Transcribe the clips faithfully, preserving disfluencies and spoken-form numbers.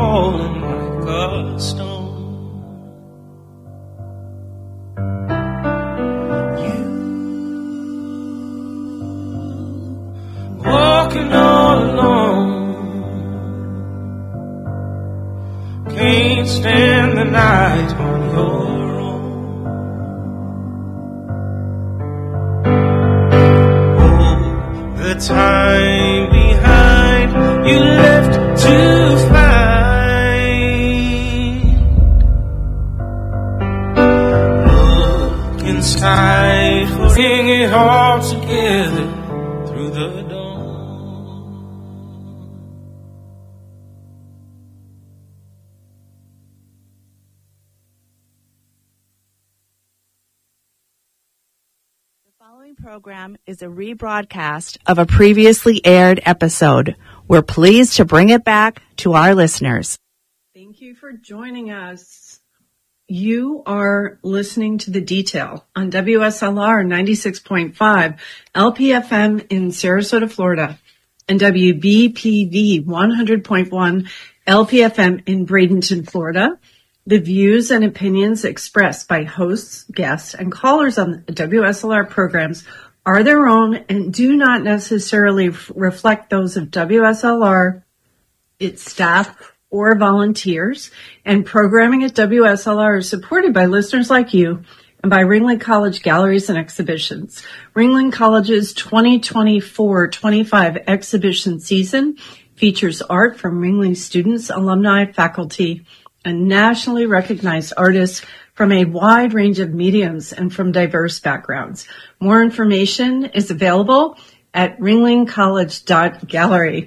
falling like a stone. You walking all alone, can't stand the night on your own. Oh, the time behind you left to find. Look inside for bring it all together through the dawn. The following program is a rebroadcast of a previously aired episode. We're pleased to bring it back to our listeners. Thank you for joining us. You are listening to The Detail on W S L R ninety-six point five, L P F M in Sarasota, Florida, and W B P V one hundred point one, L P F M in Bradenton, Florida. The views and opinions expressed by hosts, guests, and callers on the W S L R programs are their own and do not necessarily f- reflect those of W S L R, its staff, or volunteers. And programming at W S L R is supported by listeners like you and by Ringling College Galleries and Exhibitions. Ringling College's twenty twenty-four twenty-five exhibition season features art from Ringling students, alumni, faculty, and nationally recognized artists from a wide range of mediums and from diverse backgrounds. More information is available at ringling college dot gallery.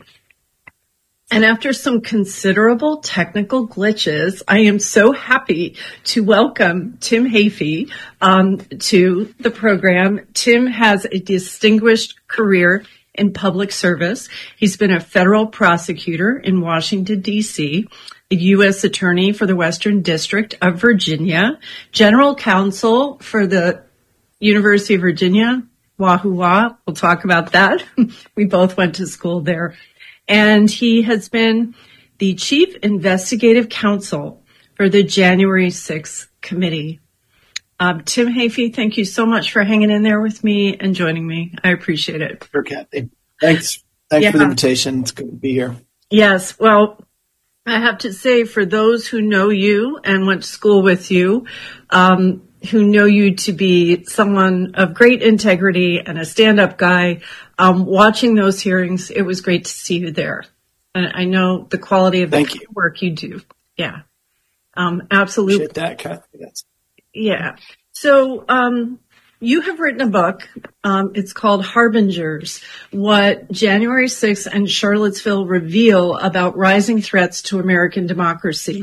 And after some considerable technical glitches, I am so happy to welcome Tim Heaphy um, to the program. Tim has a distinguished career in public service. He's been a federal prosecutor in Washington, D C, a U S attorney for the Western District of Virginia, general counsel for the University of Virginia, Wahoo Wah. We'll talk about that. We both went to school there. And he has been the chief investigative counsel for the January sixth committee. Um, Tim Heaphy, thank you so much for hanging in there with me and joining me. I appreciate it. Sure, Kathy. Thanks. Thanks Yeah. for the invitation. It's good to be here. Yes. Well, I have to say, for those who know you and went to school with you, um, who know you to be someone of great integrity and a stand-up guy, um, watching those hearings, it was great to see you there. And I know the quality of Thank the you. work you do. Yeah. Um, absolutely. Appreciate that, Kathy. That's Yeah. So, um, you have written a book. Um, it's called Harbingers, What January sixth and Charlottesville Reveal About Rising Threats to American Democracy.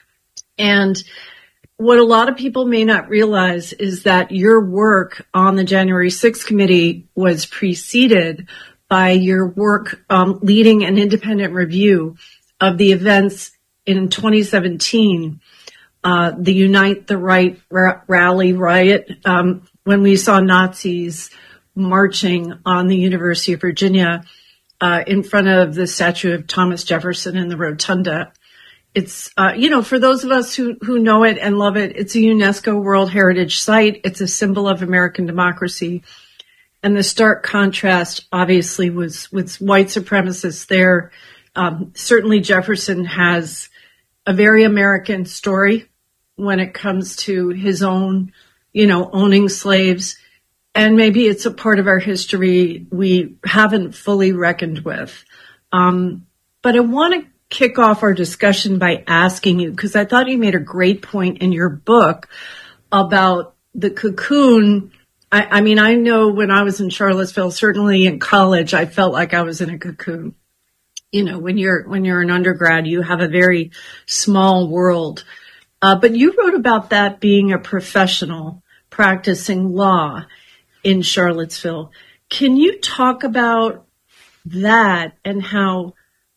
And what a lot of people may not realize is that your work on the January sixth committee was preceded by your work um, leading an independent review of the events in twenty seventeen, uh, the Unite the Right ra- rally riot, um, when we saw Nazis marching on the University of Virginia uh, in front of the statue of Thomas Jefferson in the rotunda. It's, uh, you know, for those of us who, who know it and love it, it's a UNESCO World Heritage Site. It's a symbol of American democracy. And the stark contrast, obviously, was with white supremacists there. Um, certainly Jefferson has a very American story when it comes to his own, you know, owning slaves. And maybe it's a part of our history we haven't fully reckoned with. Um, but I want to kick off our discussion by asking you, because I thought you made a great point in your book about the cocoon. I, I mean, I know when I was in Charlottesville, certainly in college, I felt like I was in a cocoon. You know, when you're, when you're an undergrad, you have a very small world. Uh, but you wrote about that being a professional practicing law in Charlottesville. Can you talk about that and how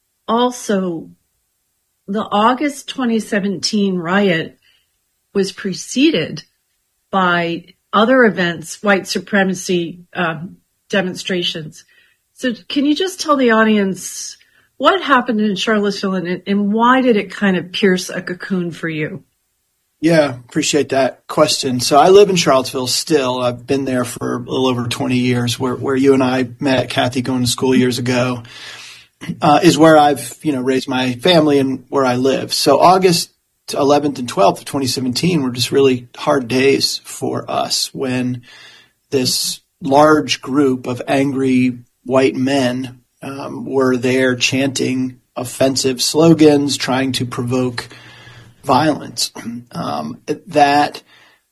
also the August twenty seventeen riot was preceded by other events, white supremacy um, demonstrations? So can you just tell the audience what happened in Charlottesville, and, and why did it kind of pierce a cocoon for you? Yeah, appreciate that question. So I live in Charlottesville still. I've been there for a little over twenty years, where, where you and I met, Kathy, going to school years ago, uh, is where I've, you know, raised my family and where I live. So August eleventh and twelfth of twenty seventeen were just really hard days for us when this large group of angry white men um, were there chanting offensive slogans, trying to provoke violence. Um, that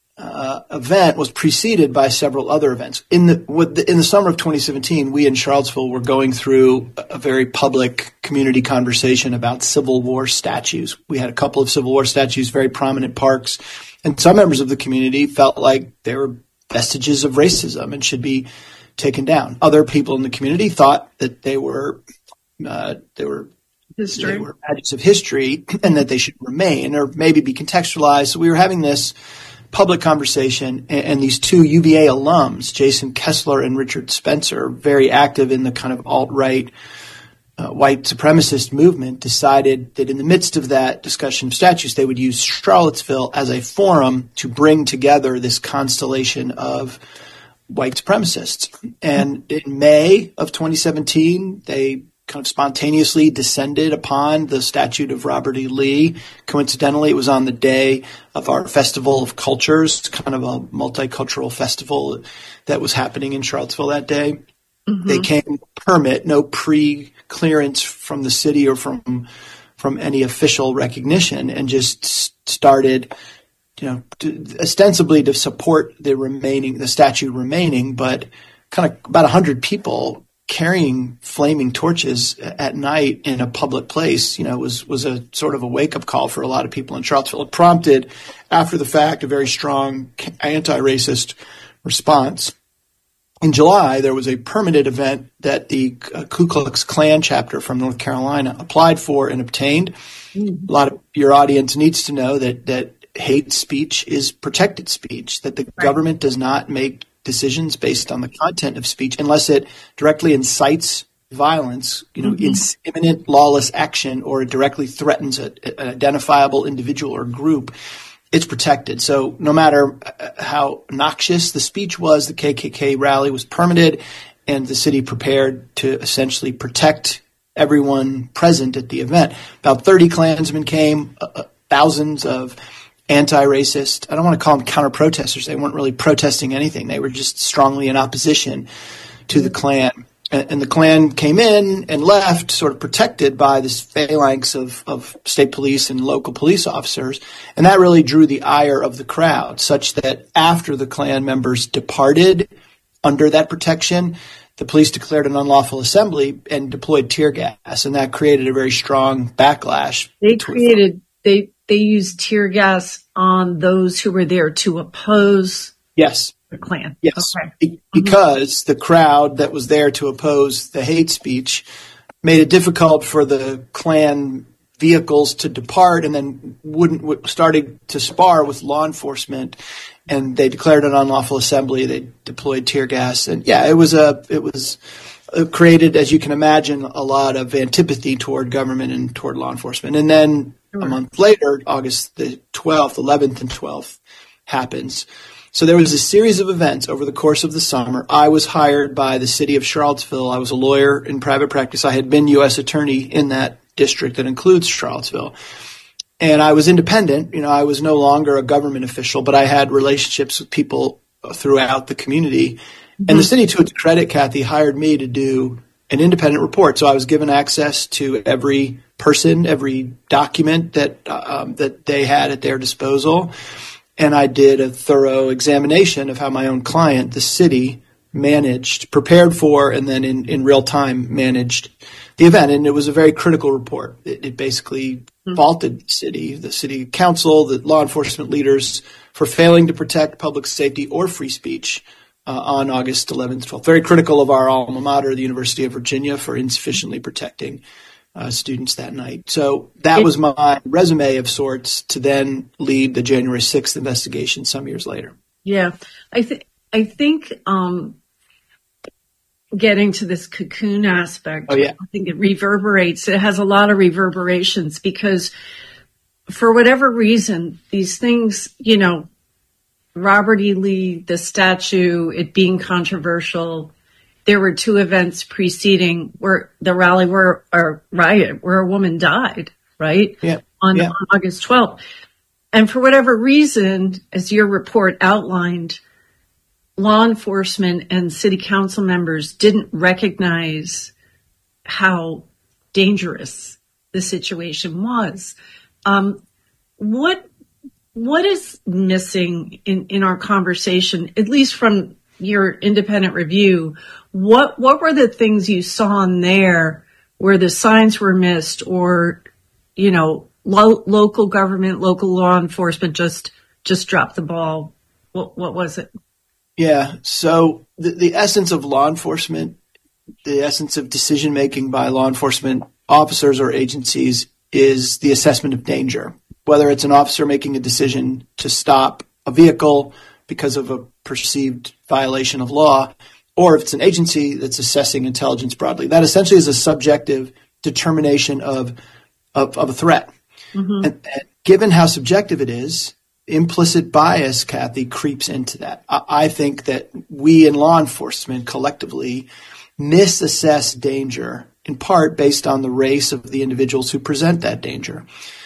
uh, event was preceded by several other events. In the, with the in the summer of twenty seventeen, we in Charlottesville were going through a very public community conversation about Civil War statues. We had a couple of Civil War statues, very prominent parks, and some members of the community felt like they were vestiges of racism and should be taken down. Other people in the community thought that they were uh, they were History. They were badges of history and that they should remain or maybe be contextualized. So we were having this public conversation, and, and these two U V A alums, Jason Kessler and Richard Spencer, very active in the kind of alt-right uh, white supremacist movement, decided that in the midst of that discussion of statues, they would use Charlottesville as a forum to bring together this constellation of white supremacists. And in May of twenty seventeen, they kind of spontaneously descended upon the statue of Robert E. Lee. Coincidentally, it was on the day of our Festival of Cultures, kind of a multicultural festival that was happening in Charlottesville that day. Mm-hmm. They came with a permit, no pre-clearance from the city or from from any official recognition, and just started, you know, to, ostensibly to support the remaining, the statue remaining, but kind of about a hundred people carrying flaming torches at night in a public place, you know, was, was a sort of a wake-up call for a lot of people in Charlottesville. It prompted, after the fact, a very strong anti-racist response. In July, there was a permitted event that the Ku Klux Klan chapter from North Carolina applied for and obtained. Mm-hmm. A lot of your audience needs to know that, that hate speech is protected speech, that the right. government does not make decisions based on the content of speech unless it directly incites violence, you know, mm-hmm. imminent lawless action, or it directly threatens a, an identifiable individual or group. It's protected. So no matter how noxious the speech was, the K K K rally was permitted, and the city prepared to essentially protect everyone present at the event. About thirty Klansmen came, uh, thousands of anti-racist, I don't want to call them counter-protesters. They weren't really protesting anything. They were just strongly in opposition to the Klan. And, and the Klan came in and left sort of protected by this phalanx of, of state police and local police officers. And that really drew the ire of the crowd, such that after the Klan members departed under that protection, the police declared an unlawful assembly and deployed tear gas. And that created a very strong backlash. They created, they, They used tear gas on those who were there to oppose yes. the Klan. Yes, okay. Be- because mm-hmm. the crowd that was there to oppose the hate speech made it difficult for the Klan vehicles to depart, and then wouldn't started to spar with law enforcement, and they declared an unlawful assembly. They deployed tear gas, and yeah, it was a it was. It created, as you can imagine, a lot of antipathy toward government and toward law enforcement. And then sure. a month later, August the twelfth, eleventh and twelfth happens. So there was a series of events over the course of the summer. I was hired by the city of Charlottesville. I was a lawyer in private practice. I had been U S attorney in that district that includes Charlottesville. And I was independent. You know, I was no longer a government official, but I had relationships with people throughout the community. And the city, to its credit, Kathy, hired me to do an independent report. So I was given access to every person, every document that um, that they had at their disposal. And I did a thorough examination of how my own client, the city, managed, prepared for, and then in, in real time managed the event. And it was a very critical report. It, it basically mm-hmm. faulted the city, the city council, the law enforcement leaders for failing to protect public safety or free speech Uh, on August eleventh, twelfth. Very critical of our alma mater, the University of Virginia, for insufficiently protecting uh, students that night. So that was my resume of sorts to then lead the January sixth investigation some years later. Yeah, I think I think um, getting to this cocoon aspect, oh, yeah. I think it reverberates. It has a lot of reverberations because for whatever reason, these things, you know, Robert E. Lee, the statue, it being controversial. There were two events preceding where the rally where or riot where a woman died, right? Yeah. On, yeah. on August twelfth. And for whatever reason, as your report outlined, law enforcement and city council members didn't recognize how dangerous the situation was. Um, what what is missing in, in our conversation, at least from your independent review? What what were the things you saw in there where the signs were missed, or you know, lo- local government, local law enforcement just just dropped the ball? What what was it? Yeah. So the, the essence of law enforcement, the essence of decision making by law enforcement officers or agencies is the assessment of danger. Whether it's an officer making a decision to stop a vehicle because of a perceived violation of law, or if it's an agency that's assessing intelligence broadly, that essentially is a subjective determination of of, of a threat. Mm-hmm. And, and given how subjective it is, implicit bias, Kathy, creeps into that. I, I think that we in law enforcement collectively misassess danger, in part based on the race of the individuals who present that danger.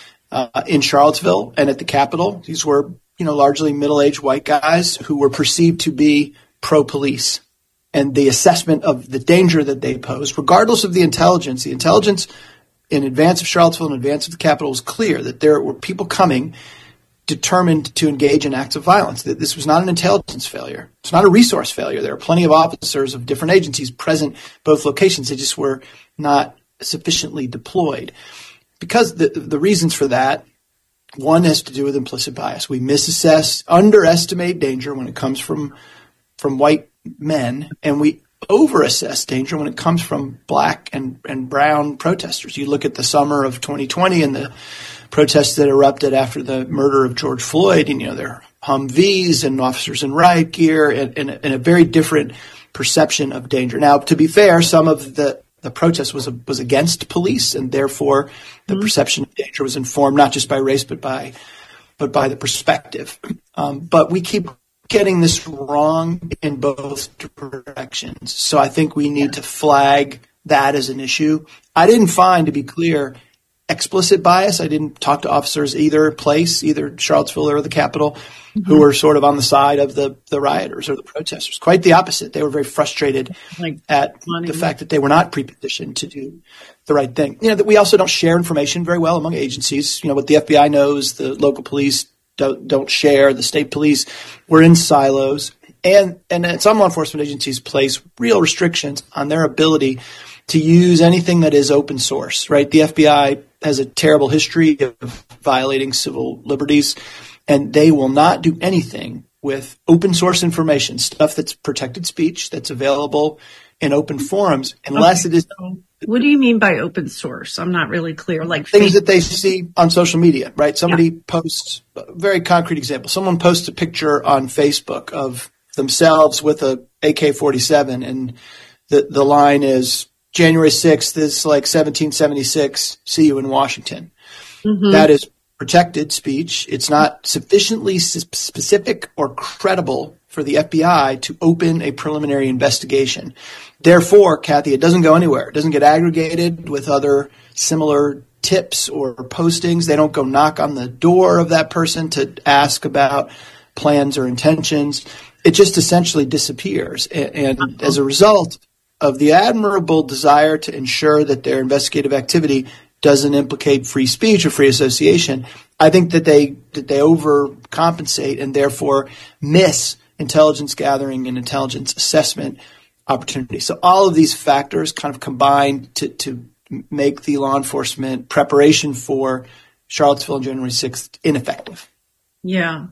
Uh, in Charlottesville and at the Capitol, these were, you know, largely middle-aged white guys who were perceived to be pro-police. And the assessment of the danger that they posed, regardless of the intelligence, the intelligence in advance of Charlottesville, in advance of the Capitol, was clear that there were people coming determined to engage in acts of violence. That this was not an intelligence failure. It's not a resource failure. There are plenty of officers of different agencies present both locations. They just were not sufficiently deployed. Because the the reasons for that, one has to do with implicit bias. We misassess, underestimate danger when it comes from from white men, and we overassess danger when it comes from black and, and brown protesters. You look at the summer of twenty twenty and the protests that erupted after the murder of George Floyd, and you know, there are Humvees and officers in riot gear and, and, and a very different perception of danger. Now, to be fair, some of the The protest was was against police, and therefore the mm-hmm. perception of danger was informed not just by race, but by but by the perspective. Um, but we keep getting this wrong in both directions. So I think we need to flag that as an issue. I didn't find, to be clear, explicit bias. I didn't talk to officers either place, either Charlottesville or the Capitol, mm-hmm. who were sort of on the side of the, the rioters or the protesters. Quite the opposite. They were very frustrated like at money. The fact that they were not prepositioned to do the right thing. You know, that we also don't share information very well among agencies. You know, what the F B I knows, the local police don't, don't share, the state police. We're in silos. And, and some law enforcement agencies place real restrictions on their ability to use anything that is open source, right? The F B I has a terrible history of violating civil liberties, and they will not do anything with open source information, stuff that's protected speech, that's available in open forums, unless okay. it is. What do you mean by open source? I'm not really clear. Like things Facebook. That they see on social media, right? Somebody yeah. posts a very concrete example. Someone posts a picture on Facebook of themselves with a A K forty-seven, and the the line is, January sixth is like seventeen seventy-six, see you in Washington. Mm-hmm. That is protected speech. It's not sufficiently specific or credible for the F B I to open a preliminary investigation. Therefore, Kathy, it doesn't go anywhere. It doesn't get aggregated with other similar tips or postings. They don't go knock on the door of that person to ask about plans or intentions. It just essentially disappears. And, and as a result of the admirable desire to ensure that their investigative activity doesn't implicate free speech or free association, I think that they that they overcompensate and therefore miss intelligence gathering and intelligence assessment opportunities. So all of these factors kind of combine to, to make the law enforcement preparation for Charlottesville on January sixth ineffective. Yeah.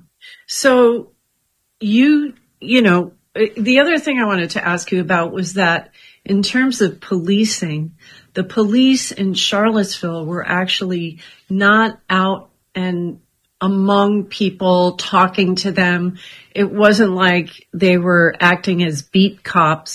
So you, you know, the other thing I wanted to ask you about was that in terms of policing, the police in Charlottesville were actually not out and among people talking to them. It wasn't like they were acting as beat cops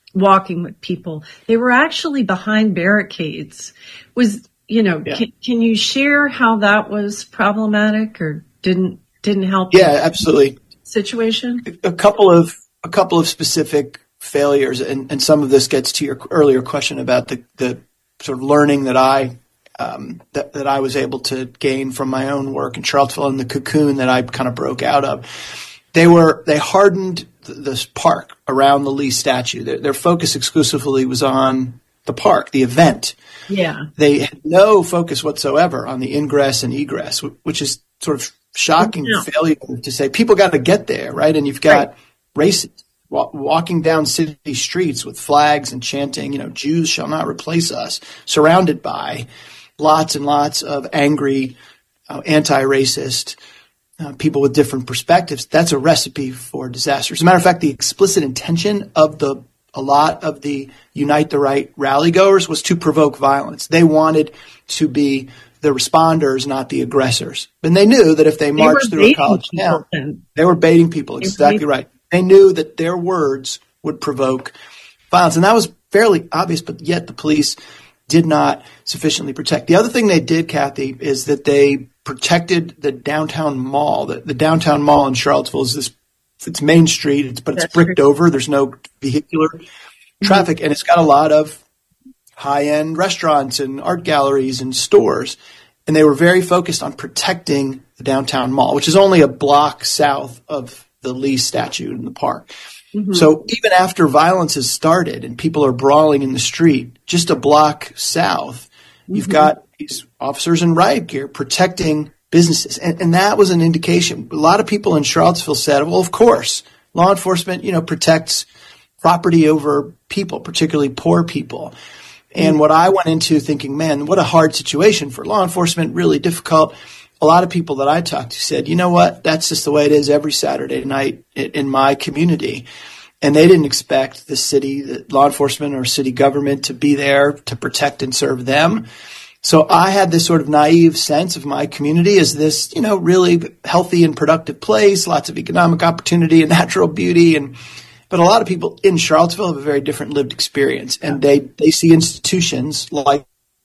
walking with people. They were actually behind barricades. Was, you know, Yeah. can, can you share how that was problematic or didn't, didn't help Yeah, absolutely. the situation? A couple of a couple of specific failures, and, and some of this gets to your earlier question about the, the sort of learning that I um, that, that I was able to gain from my own work in Charlottesville and the cocoon that I kind of broke out of. They were they hardened th- this park around the Lee statue. Their, their focus exclusively was on the park, the event. Yeah. They had no focus whatsoever on the ingress and egress, wh- which is sort of shocking Yeah. failure to say people got to get there, right? And you've got Right. races wa- walking down city streets with flags and chanting, you know, Jews shall not replace us, surrounded by lots and lots of angry, uh, anti-racist uh, people with different perspectives. That's a recipe for disaster. As a matter of fact, the explicit intention of the a lot of the Unite the Right rally goers was to provoke violence. They wanted to be the responders, not the aggressors. And they knew that if they They marched were through a baiting college people town, then. they were baiting people. They were Exactly baiting- right. They knew that their words would provoke violence. And that was fairly obvious, but yet the police did not sufficiently protect. The other thing they did, Kathy, is that they protected the downtown mall. The, the downtown mall in Charlottesville is this, it's Main Street, it's, but it's That's bricked true. over. There's no vehicular traffic, and it's got a lot of high-end restaurants and art galleries and stores. And they were very focused on protecting the downtown mall, which is only a block south of the Lee statue in the park. Mm-hmm. So even after violence has started and people are brawling in the street, just a block south, you've Mm-hmm. got these officers in riot gear protecting businesses. And, and that was an indication. A lot of people in Charlottesville said, well, of course, law enforcement, you know, protects property over people, particularly poor people. And what I went into thinking, man, what a hard situation for law enforcement, really difficult. A lot of people that I talked to said, you know what, that's just the way it is every Saturday night in my community. And they didn't expect the city, the law enforcement or city government to be there to protect and serve them. So I had this sort of naive sense of my community as this, you know, really healthy and productive place, lots of economic opportunity and natural beauty. And but a lot of people in Charlottesville have a very different lived experience, and they, they see institutions like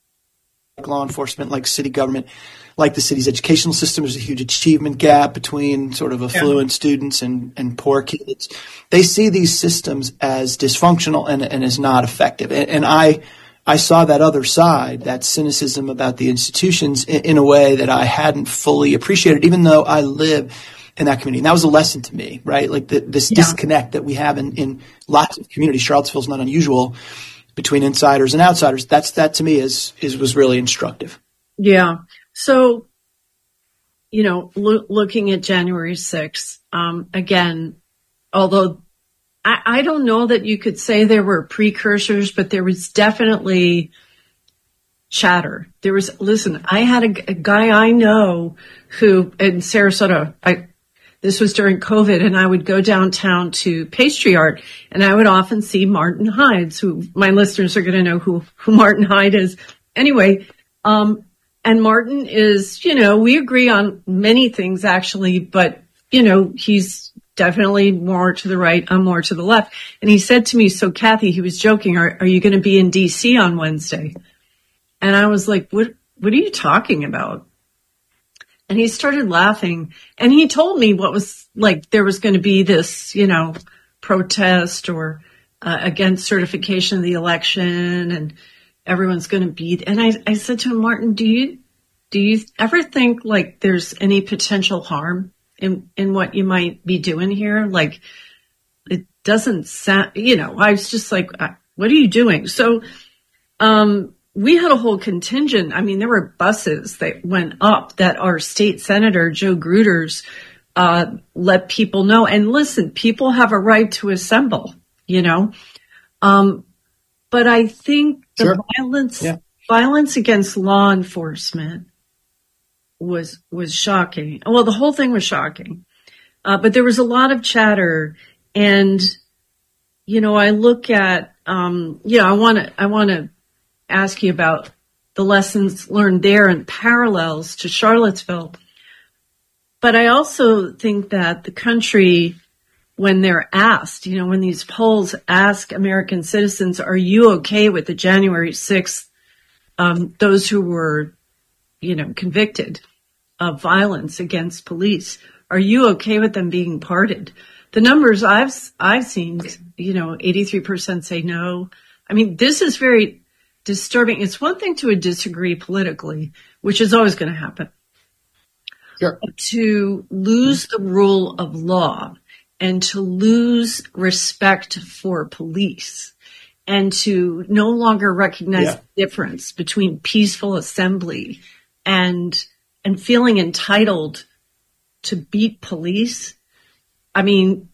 law enforcement, like city government, like the city's educational system. There's a huge achievement gap between sort of affluent yeah. students and, and poor kids. They see these systems as dysfunctional and, and as not effective. And, and I I saw that other side, that cynicism about the institutions in, in a way that I hadn't fully appreciated, even though I live in that community. And that was a lesson to me, right? Like the, this yeah. disconnect that we have in, in lots of communities. Charlottesville's not unusual between insiders and outsiders. That's, that to me is, is, was really instructive. Yeah. So, you know, lo- looking at January sixth, um, again, although I, I don't know that you could say there were precursors, but there was definitely chatter. There was, listen, I had a, a guy I know who in Sarasota, I, this was during COVID, and I would go downtown to Pastry Art, and I would often see Martin Hides, who my listeners are going to know who, who Martin Hyde is. Anyway, um, and Martin is, you know, we agree on many things actually, but, you know, he's definitely more to the right, I'm more to the left. And he said to me, so Kathy, he was joking, are, are you going to be in D C on Wednesday? And I was like, what, what are you talking about? And he started laughing, and he told me what was like, there was going to be this, you know, protest or uh, against certification of the election, and everyone's going to be. And I, I said to him, Martin, do you, do you ever think like there's any potential harm in, in what you might be doing here? Like, it doesn't sound, you know, I was just like, what are you doing? So, um, we had a whole contingent. I mean, there were buses that went up that our state senator, Joe Gruters, uh, let people know. And listen, people have a right to assemble, you know. Um, but I think the sure. violence, yeah. violence against law enforcement was, was shocking. Well, the whole thing was shocking. Uh, but there was a lot of chatter, and, you know, I look at, um, you know, I want to, I want to, ask you about the lessons learned there and parallels to Charlottesville. But I also think that the country when they're asked, you know, when these polls ask American citizens, are you okay with the January sixth, um, those who were, you know, convicted of violence against police, are you okay with them being pardoned? The numbers I've, I've seen, you know, eighty-three percent say no. I mean, this is very disturbing. It's one thing to disagree politically, which is always going to happen. Sure. To lose the rule of law and to lose respect for police and to no longer recognize yeah. the difference between peaceful assembly and and feeling entitled to beat police. I mean,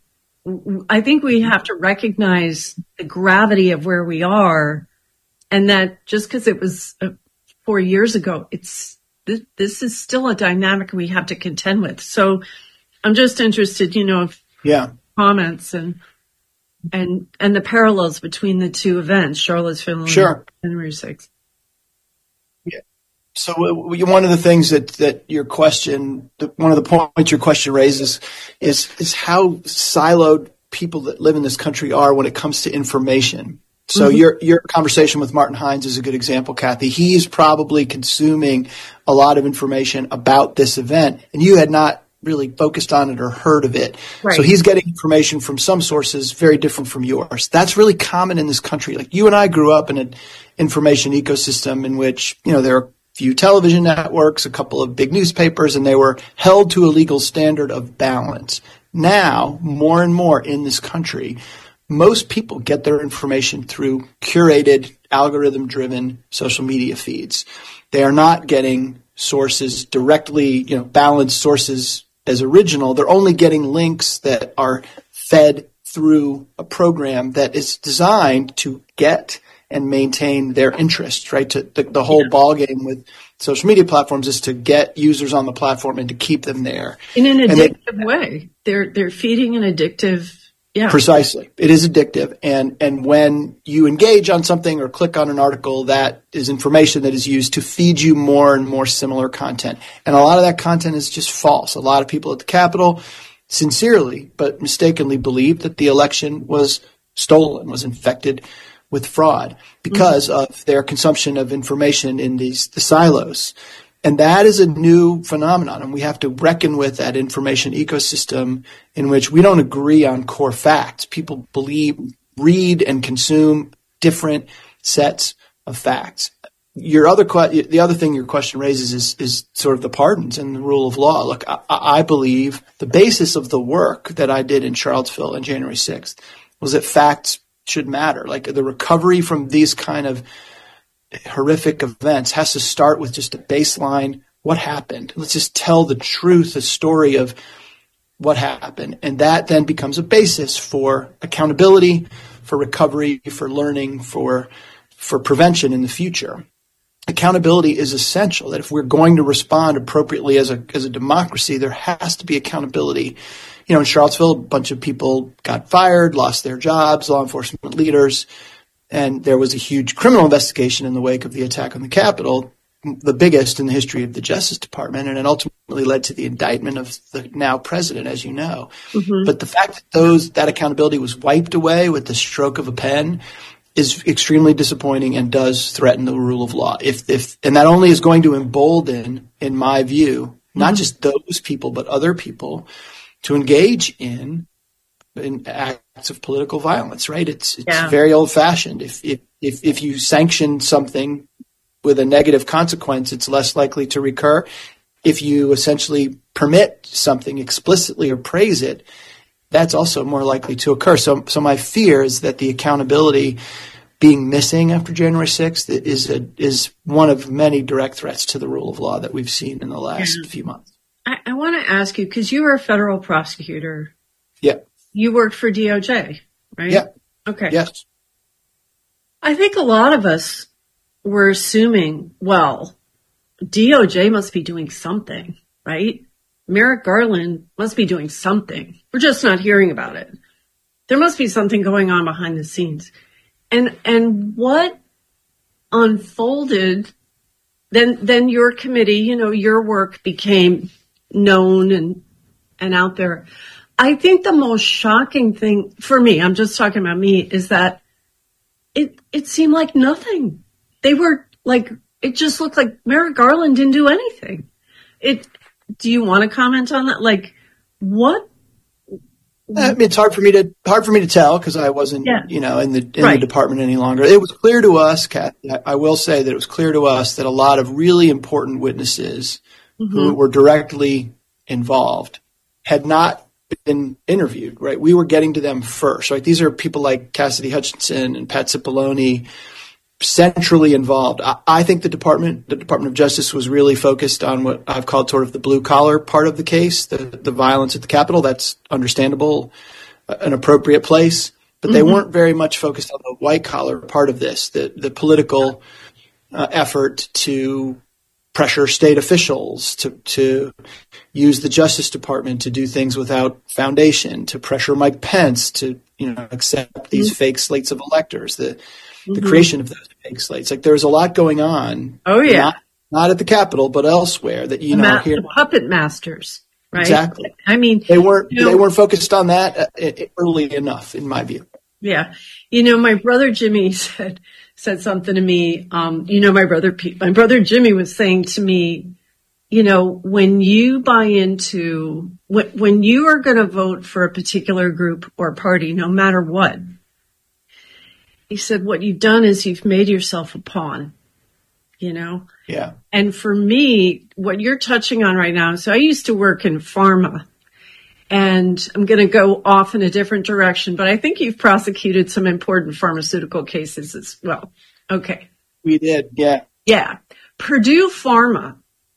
I think we have to recognize the gravity of where we are, and that just because it was uh, four years ago, it's this, this is still a dynamic we have to contend with. So I'm just interested, you know, if yeah. comments and and and the parallels between the two events, Charlottesville and sure. January sixth. Yeah. So uh, one of the things that, that your question, the, one of the points your question raises is is how siloed people that live in this country are when it comes to information. So mm-hmm. your your conversation with Martin Hines is a good example, Kathy. He's probably consuming a lot of information about this event, and you had not really focused on it or heard of it. Right. So he's getting information from some sources very different from yours. That's really common in this country. Like you and I grew up in an information ecosystem in which, you know, there are a few television networks, a couple of big newspapers, and they were held to a legal standard of balance. Now, more and more in this country, most people get their information through curated, algorithm-driven social media feeds. They are not getting sources directly, you know, balanced sources as original. They're only getting links that are fed through a program that is designed to get and maintain their interest, right? To, the, the whole yeah. ballgame with social media platforms is to get users on the platform and to keep them there. In an addictive they, way. They're they're feeding an addictive yeah. Precisely. It is addictive. And and when you engage on something or click on an article, that is information that is used to feed you more and more similar content. And a lot of that content is just false. A lot of people at the Capitol sincerely but mistakenly believed that the election was stolen, was infected with fraud because mm-hmm. of their consumption of information in these the silos. And that is a new phenomenon, and we have to reckon with that information ecosystem in which we don't agree on core facts. People believe, read, and consume different sets of facts. Your other que- the other thing your question raises is, is sort of the pardons and the rule of law. Look, I, I believe the basis of the work that I did in Charlottesville on January sixth was that facts should matter. Like the recovery from these kind of horrific events has to start with just a baseline. What happened? Let's just tell the truth, the story of what happened. And that then becomes a basis for accountability, for recovery, for learning, for, for prevention in the future. Accountability is essential, that if we're going to respond appropriately as a, as a democracy, there has to be accountability. You know, in Charlottesville, a bunch of people got fired, lost their jobs, law enforcement leaders. And there was a huge criminal investigation in the wake of the attack on the Capitol, the biggest in the history of the Justice Department, and it ultimately led to the indictment of the now president, as you know. Mm-hmm. But the fact that those that accountability was wiped away with the stroke of a pen is extremely disappointing and does threaten the rule of law. If if and that only is going to embolden, in my view, not mm-hmm. just those people but other people to engage in in acts of political violence, right? It's it's yeah. very old fashioned. If, if if if you sanction something with a negative consequence, it's less likely to recur. If you essentially permit something explicitly or praise it, that's also more likely to occur. So so my fear is that the accountability being missing after January sixth is a, is one of many direct threats to the rule of law that we've seen in the last yeah. few months. I, I want to ask you, because you were a federal prosecutor. Yeah. You worked for D O J, right? Yeah. Okay. Yes. I think a lot of us were assuming, well, D O J must be doing something, right? Merrick Garland must be doing something. We're just not hearing about it. There must be something going on behind the scenes. And and what unfolded, then then your committee, you know, your work became known and and out there. I think the most shocking thing for me, I'm just talking about me, is that it, it seemed like nothing. They were like, it just looked like Merrick Garland didn't do anything. It, do you want to comment on that? Like, what? I mean, it's hard for me to hard for me to tell because I wasn't, yeah. you know, in the in right. the department any longer. It was clear to us, Kathy, I will say that it was clear to us that a lot of really important witnesses mm-hmm. who were directly involved had not been interviewed. Right, we were getting to them first. Right, these are people like Cassidy Hutchinson and Pat Cipollone, centrally involved. I, I think the department, the Department of Justice, was really focused on what I've called sort of the blue collar part of the case, the, the violence at the Capitol. That's understandable, an appropriate place, but they mm-hmm. weren't very much focused on the white collar part of this, the the political uh, effort to pressure state officials to to use the Justice Department to do things without foundation, to pressure Mike Pence to you know accept these mm-hmm. fake slates of electors. The the mm-hmm. creation of those fake slates. Like there's a lot going on. Oh yeah. Not, not at the Capitol, but elsewhere that, you the know, ma- here. The puppet masters, right? Exactly. I mean, they weren't, you know, they weren't focused on that uh, early enough in my view. Yeah. You know, my brother Jimmy said, said something to me. Um, you know, my brother, my brother Jimmy was saying to me, you know, when you buy into, when, when you are going to vote for a particular group or party, no matter what, he said, what you've done is you've made yourself a pawn, you know? Yeah. And for me, what you're touching on right now, so I used to work in pharma, and I'm going to go off in a different direction, but I think you've prosecuted some important pharmaceutical cases as well. Okay. We did. Yeah. Yeah. Purdue Pharma,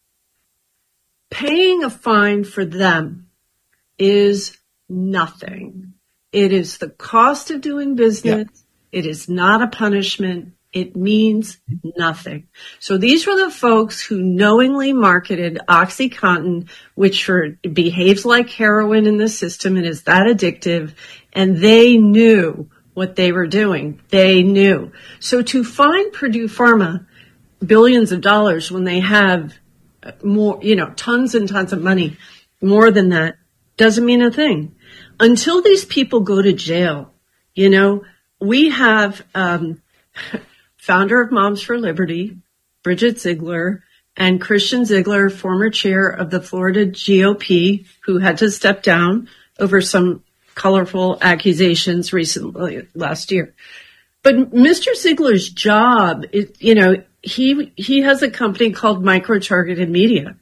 paying a fine for them is nothing. It is the cost of doing business. Yeah. It is not a punishment. It means nothing. So these were the folks who knowingly marketed OxyContin, which for, behaves like heroin in the system and is that addictive. And they knew what they were doing. They knew. So to fine Purdue Pharma billions of dollars when they have more, you know, tons and tons of money, more than that, doesn't mean a thing. Until these people go to jail, you know, we have um founder of Moms for Liberty, Bridget Ziegler, and Christian Ziegler, former chair of the Florida G O P, who had to step down over some colorful accusations recently last year. But Mister Ziegler's job, is, you know, he he has a company called Micro Targeted Media.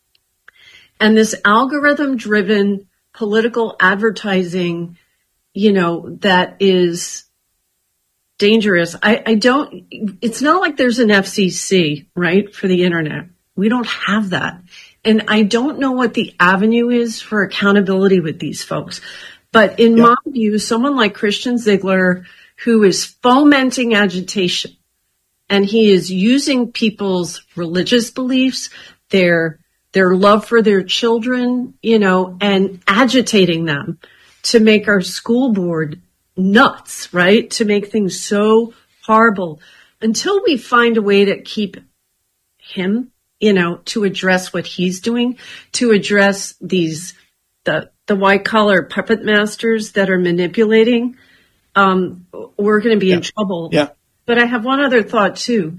And this algorithm-driven political advertising, you know, that is dangerous. I, I don't, it's not like there's an F C C, right, for the internet. We don't have that. And I don't know what the avenue is for accountability with these folks. But in yeah. my view, someone like Christian Ziegler, who is fomenting agitation, and he is using people's religious beliefs, their, their love for their children, you know, and agitating them to make our school board nuts, right? To make things so horrible. Until we find a way to keep him, you know, to address what he's doing, to address these, the, the white collar puppet masters that are manipulating, um, we're going to be yeah. in trouble. Yeah. But I have one other thought too.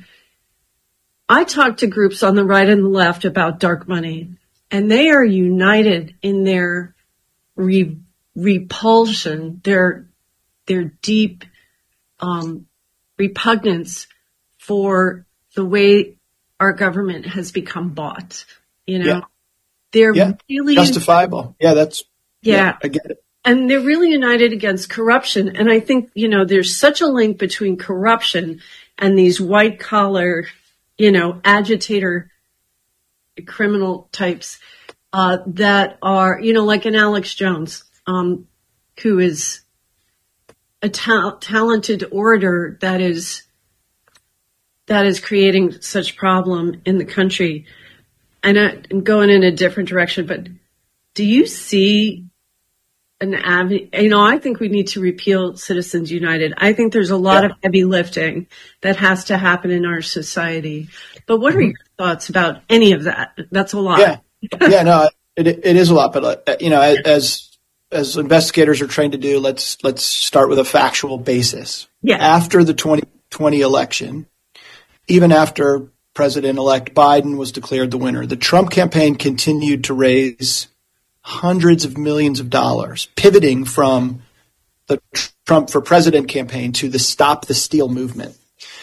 I talk to groups on the right and the left about dark money, and they are united in their re- repulsion, their their deep um, repugnance for the way our government has become bought. You know, yeah. they're yeah. really justifiable. Yeah, that's yeah. yeah, I get it. And they're really united against corruption. And I think, you know, there's such a link between corruption and these white collar, you know, agitator criminal types uh, that are, you know, like an Alex Jones, um, who is a ta- talented orator that is that is creating such problem in the country. And I'm going in a different direction, but do you see an avenue? You know, I think we need to repeal Citizens United. I think there's a lot yeah. of heavy lifting that has to happen in our society. But what are your thoughts about any of that? That's a lot. Yeah, yeah, no, it it is a lot. But uh, you know, as as investigators are trained to do, let's let's start with a factual basis. Yeah. After the twenty twenty election, even after President-elect Biden was declared the winner, the Trump campaign continued to raise hundreds of millions of dollars, pivoting from the Trump for President campaign to the Stop the Steal movement.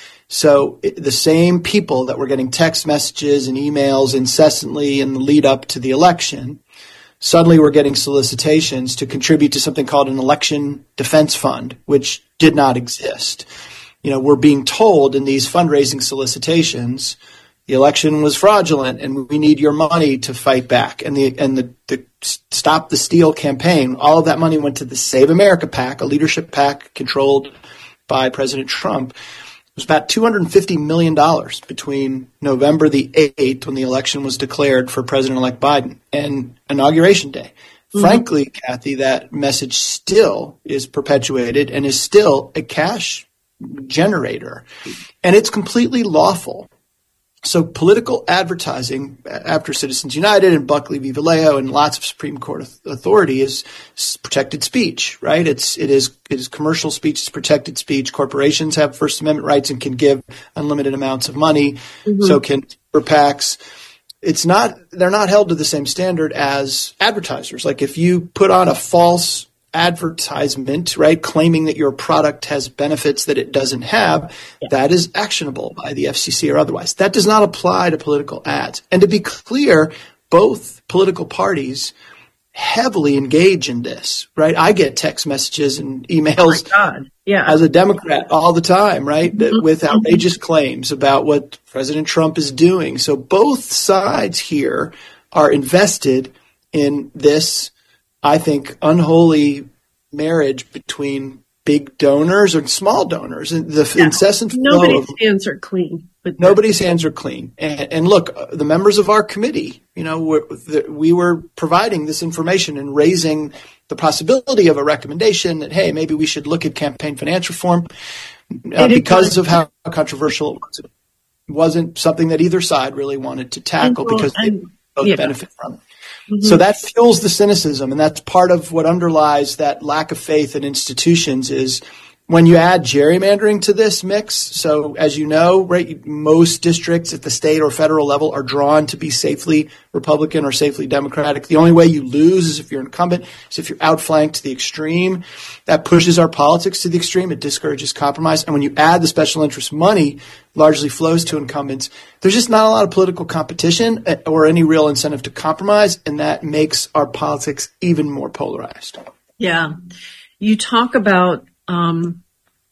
So it, the same people that were getting text messages and emails incessantly in the lead up to the election suddenly were getting solicitations to contribute to something called an election defense fund, which did not exist. You know, we're being told in these fundraising solicitations, the election was fraudulent and we need your money to fight back. And the and the, the Stop the Steal campaign, all of that money went to the Save America PAC, a leadership PAC controlled by President Trump. It was about two hundred fifty million dollars between November the eighth, when the election was declared for President-elect Biden, and Inauguration Day. Mm-hmm. Frankly, Kathy, that message still is perpetuated and is still a cash generator, and it's completely lawful. So political advertising after Citizens United and Buckley v. Vallejo and lots of Supreme Court authority is protected speech, right? It's, it is, it is commercial speech, it's protected speech. Corporations have First Amendment rights and can give unlimited amounts of money. Mm-hmm. So can for PACs. It's not, they're not held to the same standard as advertisers. Like if you put on a false advertisement, right, claiming that your product has benefits that it doesn't have, yeah. that is actionable by the F C C or otherwise. That does not apply to political ads. And to be clear, both political parties heavily engage in this, right? I get text messages and emails oh my God. Yeah. as a Democrat all the time, right, mm-hmm. with outrageous claims about what President Trump is doing. So both sides here are invested in this, I think, unholy marriage between big donors and small donors, and the yeah. incessant flow. Nobody's of, hands are clean. Nobody's hands are clean. And, and look, the members of our committee, you know, we're, the, we were providing this information and raising the possibility of a recommendation that, hey, maybe we should look at campaign finance reform uh, because of how controversial it was. It wasn't something that either side really wanted to tackle and, because and, they both yeah. benefit from it. Mm-hmm. So that fuels the cynicism, and that's part of what underlies that lack of faith in institutions is when you add gerrymandering to this mix. So as you know, right, most districts at the state or federal level are drawn to be safely Republican or safely Democratic. The only way you lose is if you're incumbent, is if you're outflanked to the extreme. That pushes our politics to the extreme. It discourages compromise. And when you add the special interest money largely flows to incumbents, there's just not a lot of political competition or any real incentive to compromise, and that makes our politics even more polarized. Yeah. You talk about um,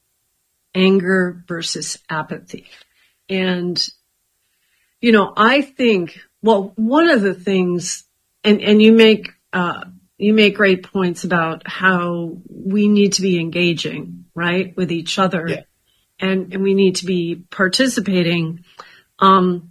anger versus apathy. And, you know, I think, well, one of the things, and, and you make, uh, you make great points about how we need to be engaging, right, with each other. Yeah. And, and we need to be participating. Um,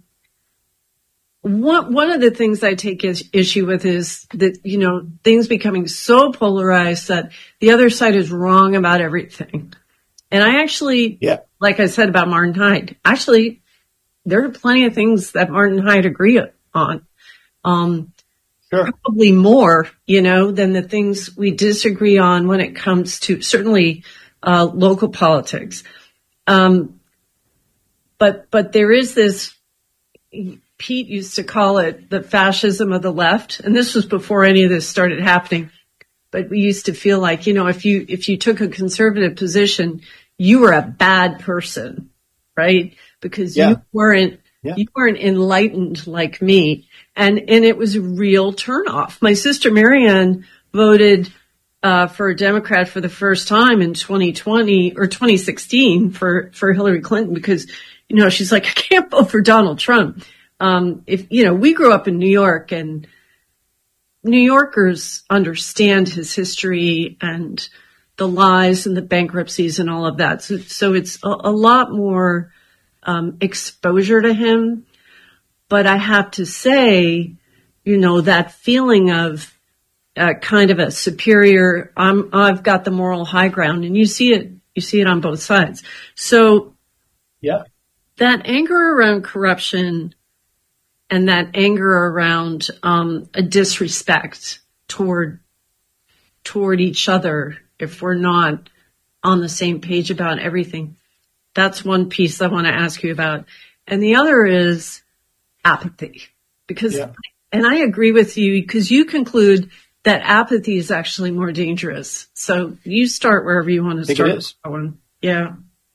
one, one of the things I take is, issue with is that, you know, things becoming so polarized that the other side is wrong about everything. And I actually, yeah. like I said about Martin Hyde, actually, there are plenty of things that Martin Hyde agree on. Um, sure. Probably more, you know, than the things we disagree on when it comes to certainly, uh, local politics. Um, but, but there is this, Pete used to call it the fascism of the left. And this was before any of this started happening. But we used to feel like, you know, if you, if you took a conservative position, you were a bad person, right? Because yeah. you weren't, yeah. you weren't enlightened like me. And, and it was a real turnoff. My sister Marianne voted Uh, for a Democrat for the first time in twenty twenty or twenty sixteen for, for Hillary Clinton because, you know, she's like, I can't vote for Donald Trump. Um, if, you know, we grew up in New York and New Yorkers understand his history and the lies and the bankruptcies and all of that. So, so it's a, a lot more, um, exposure to him. But I have to say, you know, that feeling of, Uh, kind of a superior, I'm, I've got the moral high ground, and you see it, you see it on both sides. So, yeah, that anger around corruption and that anger around, um, a disrespect toward, toward each other if we're not on the same page about everything. That's one piece I want to ask you about. And the other is apathy. Because, yeah. and I agree with you, because you conclude that apathy is actually more dangerous. So you start wherever you want to start. It is. Yeah.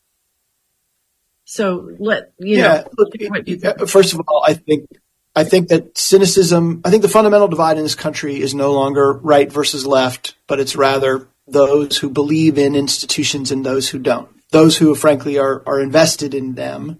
So let, you yeah. know. What you think. First of all, I think, I think that cynicism, I think the fundamental divide in this country is no longer right versus left, but it's rather those who believe in institutions and those who don't. Those who, frankly, are, are invested in them,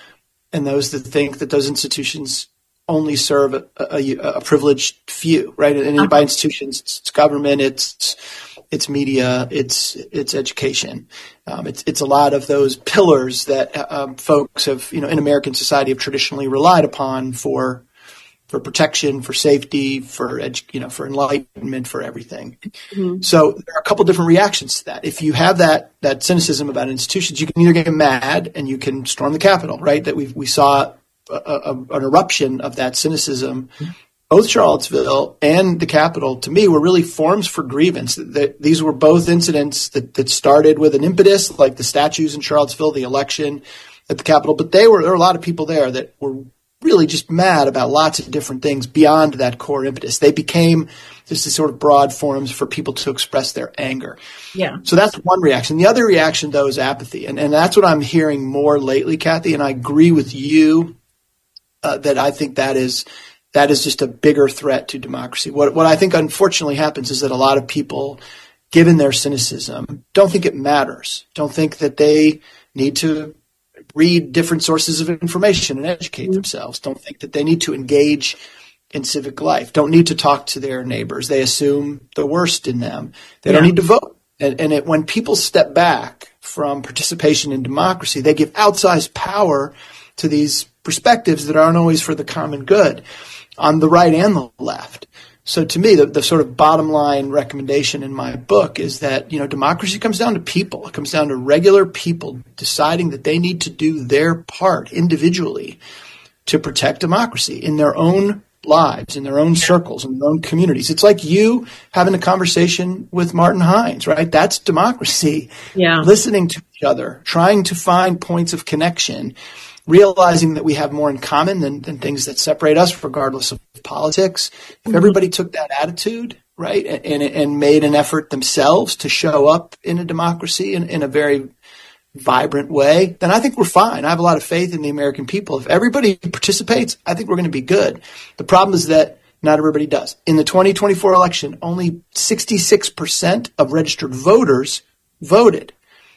and those that think that those institutions only serve a, a, a privileged few, right? And uh-huh. by institutions, it's government, it's it's media, it's it's education. Um, it's it's a lot of those pillars that um, folks have, you know, in American society have traditionally relied upon for for protection, for safety, for edu- you know, for enlightenment, for everything. Mm-hmm. So there are a couple different reactions to that. If you have that that cynicism about institutions, you can either get mad and you can storm the Capitol, right? That we we saw a, a, an eruption of that cynicism. Mm-hmm. Both Charlottesville and the Capitol, to me, were really forms for grievance. That these were both incidents that, that started with an impetus, like the statues in Charlottesville, the election at the Capitol. But they were there were a lot of people there that were really just mad about lots of different things beyond that core impetus. They became just these sort of broad forums for people to express their anger. Yeah. So that's one reaction. The other reaction, though, is apathy. And, and that's what I'm hearing more lately, Kathy. And I agree with you uh, that I think that is that is just a bigger threat to democracy. What, what I think unfortunately happens is that a lot of people, given their cynicism, don't think it matters, don't think that they need to read different sources of information and educate themselves, don't think that they need to engage in civic life, don't need to talk to their neighbors. They assume the worst in them. They yeah. don't need to vote. And, and it, when people step back from participation in democracy, they give outsized power to these perspectives that aren't always for the common good on the right and the left. So to me, the, the sort of bottom line recommendation in my book is that, you know, democracy comes down to people. It comes down to regular people deciding that they need to do their part individually to protect democracy in their own lives, in their own circles, in their own communities. It's like you having a conversation with Martin Hines, right? That's democracy. Yeah. Listening to each other, trying to find points of connection, realizing that we have more in common than, than things that separate us, regardless of politics. If everybody took that attitude, right, and, and made an effort themselves to show up in a democracy in, in a very vibrant way, then I think we're fine. I have a lot of faith in the American people. If everybody participates, I think we're going to be good. The problem is that not everybody does. In the twenty twenty-four election, only sixty-six percent of registered voters voted.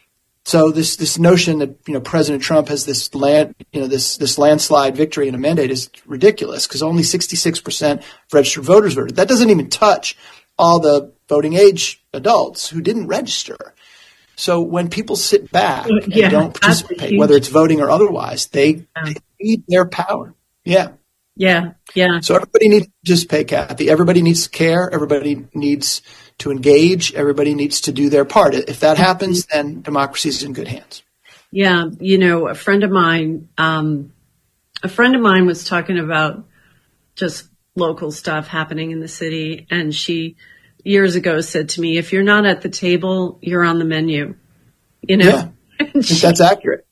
So this, this notion that, you know, President Trump has this land, you know, this, this landslide victory in a mandate is ridiculous because only sixty-six percent of registered voters voted. That doesn't even touch all the voting age adults who didn't register. So when people sit back and yeah, don't participate, whether it's voting or otherwise, they, yeah. they need their power. Yeah. Yeah. Yeah. So everybody needs to participate, Kathy. Everybody needs to care. Everybody needs to engage. Everybody needs to do their part. If that happens, then democracy is in good hands. Yeah. You know, a friend of mine, um, a friend of mine was talking about just local stuff happening in the city. And she years ago said to me, if you're not at the table, you're on the menu, you know? Yeah, I think she, that's accurate.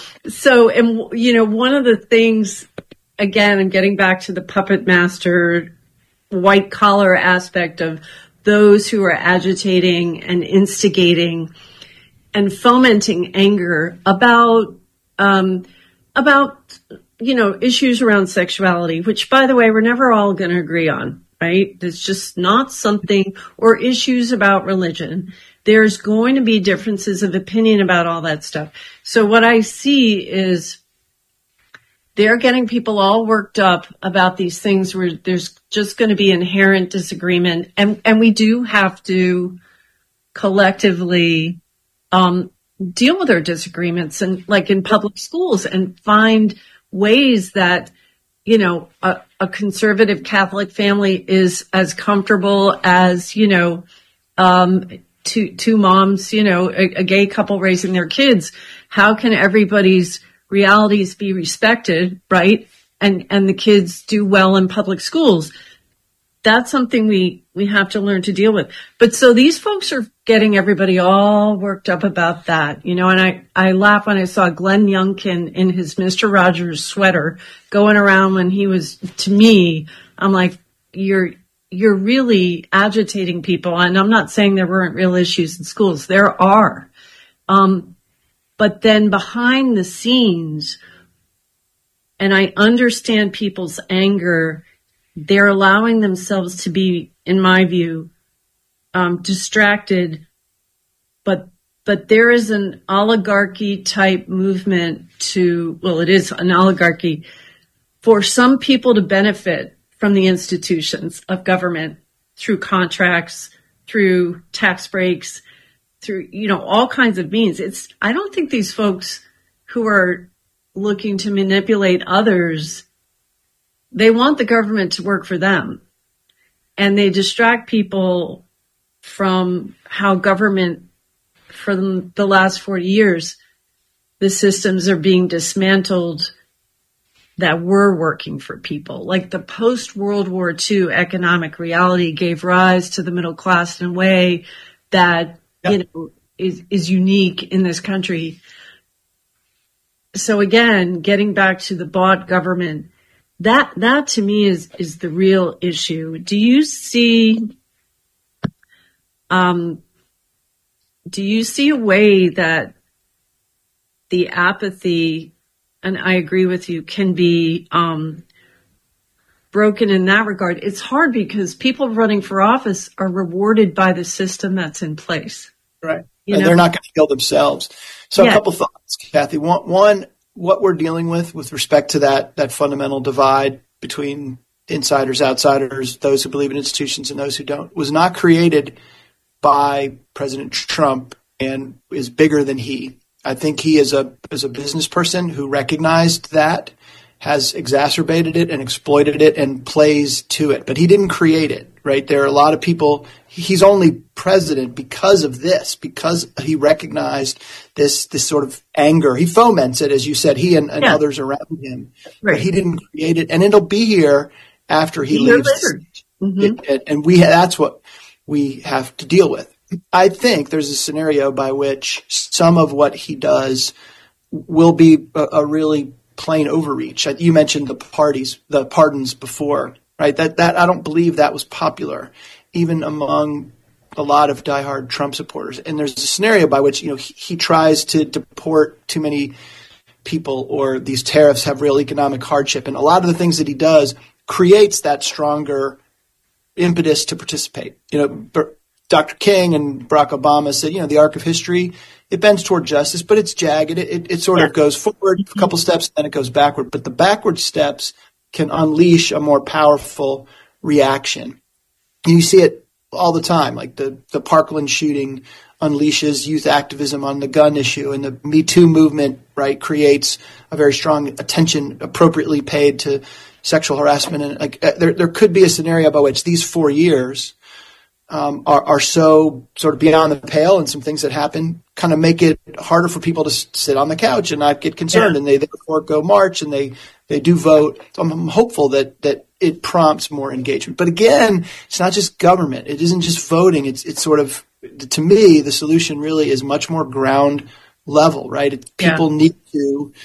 So, and you know, one of the things, again, I'm getting back to the puppet master, white collar aspect of those who are agitating and instigating and fomenting anger about, um, about, you know, issues around sexuality, which, by the way, we're never all going to agree on, right? It's just not something, or issues about religion. There's going to be differences of opinion about all that stuff. So what I see is they're getting people all worked up about these things where there's just going to be inherent disagreement. And, and we do have to collectively, um, deal with our disagreements and like in public schools and find ways that, you know, a, a conservative Catholic family is as comfortable as, you know, um, two, two moms, you know, a, a gay couple raising their kids. How can everybody's realities be respected, right? And, and the kids do well in public schools. that's something we, we have to learn to deal with. But so these folks are getting everybody all worked up about that, you know, and I, I laugh when I saw Glenn Youngkin in his Mister Rogers sweater going around when he was, to me, I'm like, you're, you're really agitating people. And I'm not saying there weren't real issues in schools. There are. Um, but then behind the scenes, and I understand people's anger, they're allowing themselves to be, in my view, um, distracted. But, but there is an oligarchy type movement to, well, it is an oligarchy for some people to benefit from the institutions of government through contracts, through tax breaks, through, you know, all kinds of means. It's, I don't think these folks who are looking to manipulate others, they want the government to work for them, and they distract people from how government, for the last forty years, the systems are being dismantled that were working for people. Like the post-World War Two economic reality gave rise to the middle class in a way that, yep. you know, is, is unique in this country. So again, getting back to the bought government, That, that to me is, is the real issue. Do you see, um, do you see a way that the apathy, and I agree with you, can be, um, broken in that regard? It's hard because people running for office are rewarded by the system that's in place. Right. You and know? They're not going to kill themselves. So yeah. a couple thoughts, Kathy. One, one, what we're dealing with with respect to that that fundamental divide between insiders, outsiders, those who believe in institutions and those who don't, was not created by President Trump and is bigger than he. I think he is a is a business person who recognized that, has exacerbated it and exploited it and plays to it. But he didn't create it, right? There are a lot of people. He's only president because of this, because he recognized this this sort of anger. He foments it, as you said, he and, and yeah. others around him. Right. But he didn't create it, and it'll be here after he Year leaves. later. Mm-hmm. It, it, and we that's what we have to deal with. I think there's a scenario by which some of what he does will be a, a really plain overreach. You mentioned the parties, the pardons before, right? That that I don't believe that was popular, even among a lot of diehard Trump supporters. And there's a scenario by which, you know, he, he tries to deport too many people, or these tariffs have real economic hardship. And a lot of the things that he does creates that stronger impetus to participate. You know, Doctor King and Barack Obama said, you know, the arc of history, it bends toward justice, but it's jagged. It, it, it sort yeah. of goes forward a couple steps, then it goes backward. But the backward steps can unleash a more powerful reaction. And you see it all the time, like the, the Parkland shooting unleashes youth activism on the gun issue, and the Me Too movement, right, creates a very strong attention appropriately paid to sexual harassment. And like there, there could be a scenario by which these four years um, are, are so sort of beyond the pale, and some things that happen kind of make it harder for people to s- sit on the couch and not get concerned, yeah. and they therefore go march and they, they do vote. So I'm, I'm hopeful that, that it prompts more engagement. But again, it's not just government. It isn't just voting. It's, it's sort of, to me, the solution really is much more ground level, right? It, people yeah. need to,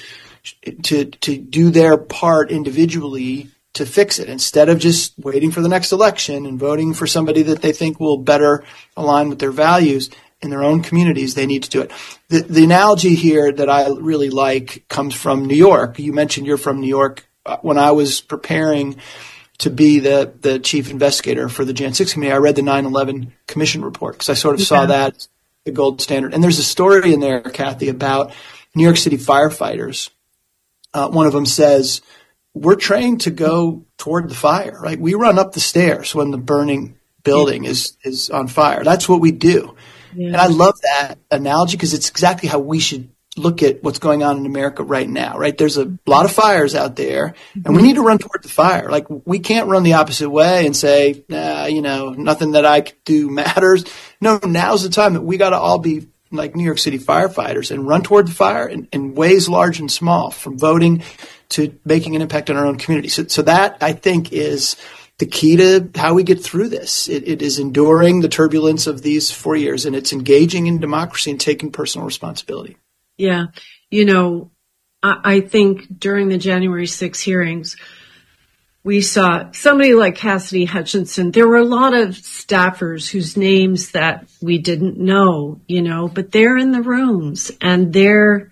to, to do their part individually to fix it, instead of just waiting for the next election and voting for somebody that they think will better align with their values in their own communities. They need to do it. The, the analogy here that I really like comes from New York. You mentioned you're from New York. When I was preparing to be the, the chief investigator for the January sixth committee, I read the nine eleven Commission report because I sort of yeah. saw that as the gold standard. And there's a story in there, Kathy, about New York City firefighters. Uh, one of them says, we're trained to go toward the fire, right? We run up the stairs when the burning building yeah. is, is on fire. That's what we do. Yeah. And I love that analogy because it's exactly how we should look at what's going on in America right now, right? There's a lot of fires out there, and we need to run toward the fire. Like, we can't run the opposite way and say, nah, you know, nothing that I could do matters. No, now's the time that we got to all be like New York City firefighters and run toward the fire in, in ways large and small, from voting to making an impact on our own community. So, so that, I think, is the key to how we get through this. It, it is enduring the turbulence of these four years, and it's engaging in democracy and taking personal responsibility. Yeah. You know, I, I think during the January sixth hearings, we saw somebody like Cassidy Hutchinson. There were a lot of staffers whose names that we didn't know, you know, but they're in the rooms and they're,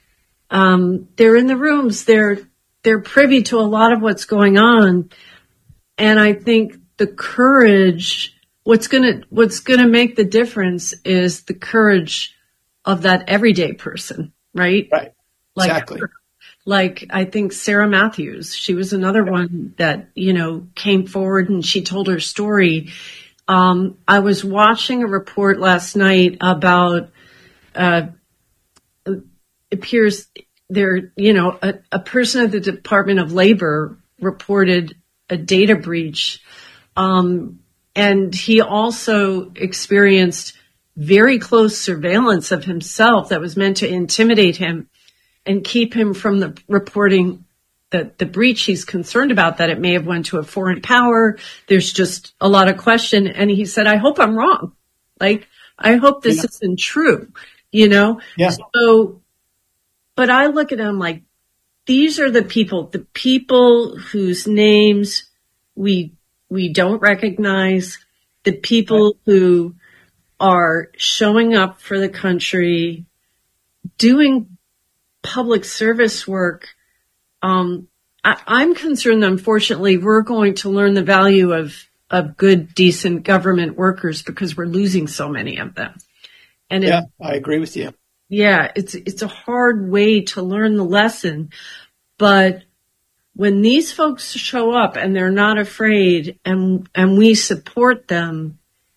um, they're in the rooms. They're, they're privy to a lot of what's going on. And I think the courage, what's going to, what's going to make the difference is the courage of that everyday person, right? Right. Like, exactly. Like, I think Sarah Matthews, she was another one that, you know, came forward and she told her story. Um, I was watching a report last night about, uh, it appears there, you know, a, a person at the Department of Labor reported a data breach. Um, and he also experienced very close surveillance of himself that was meant to intimidate him and keep him from the reporting the, the breach. He's concerned about that it may have went to a foreign power. There's just a lot of question. And he said, I hope I'm wrong. Like, I hope this yeah. isn't true, you know? Yeah. So, but I look at them like, these are the people, the people whose names we, we don't recognize, the people right. who are showing up for the country, doing public service work. Um, I, I'm concerned, unfortunately, we're going to learn the value of, of good, decent government workers because we're losing so many of them. And yeah, it, I agree with you. Yeah, it's, it's a hard way to learn the lesson. But when these folks show up and they're not afraid and, and we support them,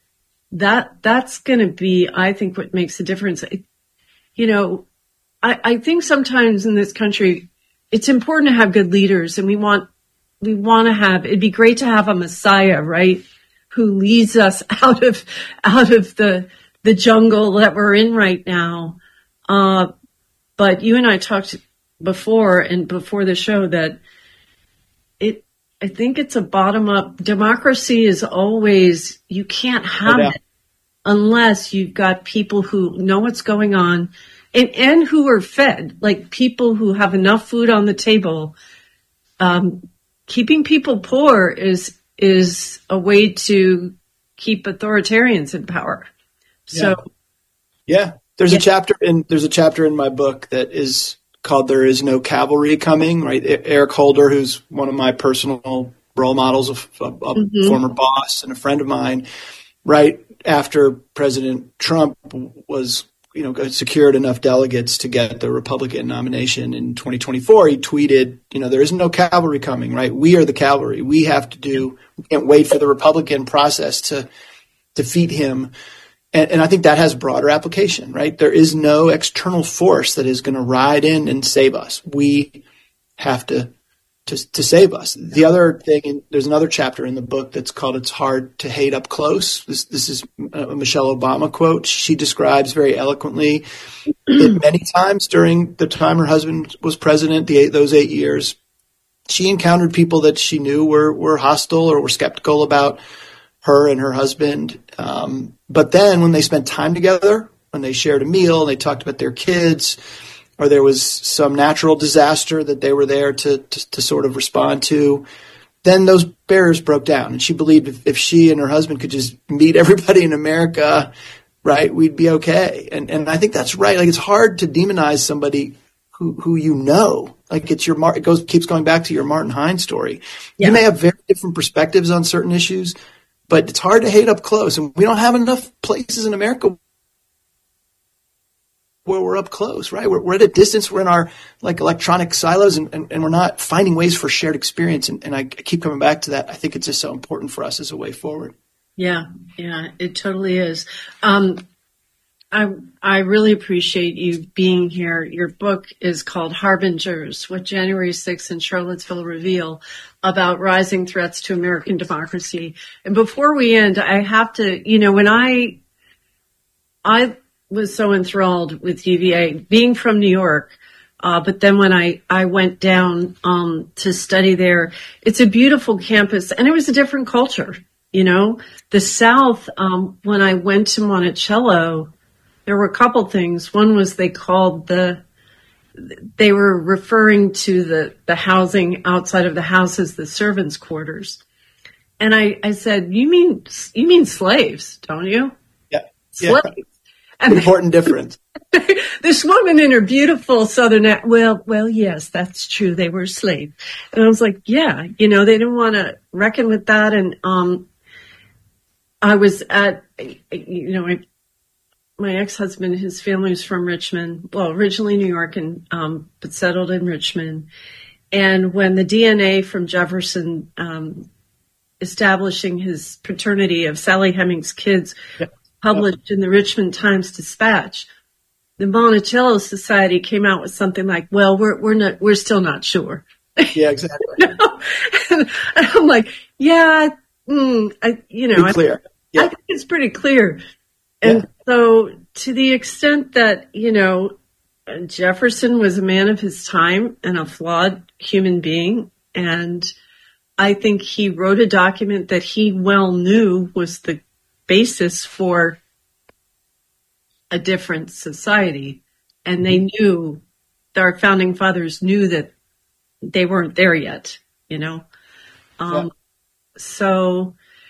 that, that's going to be, I think, what makes a difference. It, you know, I, I think sometimes in this country, it's important to have good leaders, and we want, we want to have, it'd be great to have a Messiah, right? Who leads us out of, out of the, the jungle that we're in right now. Uh, but you and I talked before and before the show that it, I think it's a bottom up democracy is always, you can't have no it unless you've got people who know what's going on. And, and who are fed, like people who have enough food on the table. Um, keeping people poor is, is a way to keep authoritarians in power. So. Yeah. yeah. There's yeah. a chapter in, there's a chapter in my book that is called There Is No Cavalry Coming, right? Eric Holder, who's one of my personal role models, of a, a mm-hmm. former boss and a friend of mine, right after President Trump was you know, secured enough delegates to get the Republican nomination in twenty twenty-four, he tweeted, you know, there isn't no cavalry coming, right? We are the cavalry. We have to do, we can't wait for the Republican process to defeat him. And, and I think that has broader application, right? There is no external force that is going to ride in and save us. We have to, to, to save us. The other thing, and there's another chapter in the book that's called It's Hard to Hate Up Close. This, this is a Michelle Obama quote. She describes very eloquently that many times during the time her husband was president, the eight, those eight years, she encountered people that she knew were, were hostile or were skeptical about her and her husband. Um, but then when they spent time together, when they shared a meal, and they talked about their kids, or there was some natural disaster that they were there to, to, to sort of respond to, then those barriers broke down. And she believed if, if she and her husband could just meet everybody in America, right, we'd be okay. And and I think that's right. Like, it's hard to demonize somebody who, who you know. Like, it's your, it goes, keeps going back to your Martin Hine story. Yeah. You may have very different perspectives on certain issues, but it's hard to hate up close. And we don't have enough places in America where we're up close, right? We're, we're at a distance. We're in our like electronic silos, and, and, and we're not finding ways for shared experience. And, and I keep coming back to that. I think it's just so important for us as a way forward. Yeah, yeah, it totally is. Um, I I really appreciate you being here. Your book is called Harbingers, What January sixth and Charlottesville Reveal About Rising Threats to American Democracy. And before we end, I have to, you know, when I, I was so enthralled with U V A, being from New York, Uh, but then when I, I went down, um, to study there, it's a beautiful campus and it was a different culture. You know, the South, um, when I went to Monticello, there were a couple things. One was they called the, they were referring to the, the housing outside of the house as the servants' quarters. And I, I said, you mean, you mean slaves, don't you? Yeah. Slaves. Yeah. And important difference. This woman in her beautiful southern, well, well, yes, that's true. They were slaves. And I was like, yeah, you know, they didn't want to reckon with that. And, um, I was at, you know, I, my ex-husband, his family was from Richmond, well, originally New York and, um, but settled in Richmond. And when the D N A from Jefferson, um, establishing his paternity of Sally Hemings' kids, yep. published in the Richmond Times-Dispatch, the Monticello Society came out with something like, well, we're, we're not, we're still not sure. Yeah, exactly. You know? And I'm like, yeah, mm, I, you know, pretty clear. I, Yeah. I think it's pretty clear. And yeah. so to the extent that, you know, Jefferson was a man of his time and a flawed human being. And I think he wrote a document that he well knew was the basis for a different society. And they knew, our founding fathers knew that they weren't there yet, you know? Um, yeah. So,